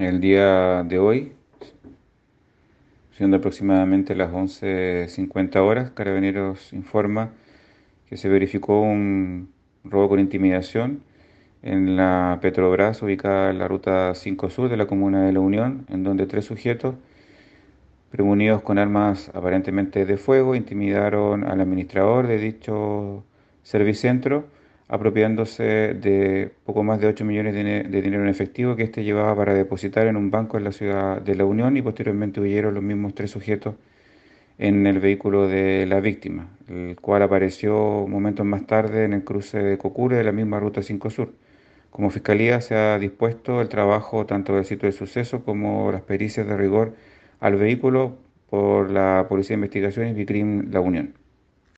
El día de hoy, siendo aproximadamente las 11:50 horas, Carabineros informa que se verificó un robo con intimidación en la Petrobras, ubicada en la ruta 5 Sur de la comuna de La Unión, en donde tres sujetos, premunidos con armas aparentemente de fuego, intimidaron al administrador de dicho servicentro, apropiándose de poco más de 8 millones de dinero en efectivo que éste llevaba para depositar en un banco en la ciudad de La Unión, y posteriormente huyeron los mismos tres sujetos en el vehículo de la víctima, el cual apareció momentos más tarde en el cruce de Cocure de la misma ruta 5 Sur. Como Fiscalía se ha dispuesto el trabajo tanto del sitio del suceso como las pericias de rigor al vehículo por la Policía de Investigaciones y Vicrim La Unión.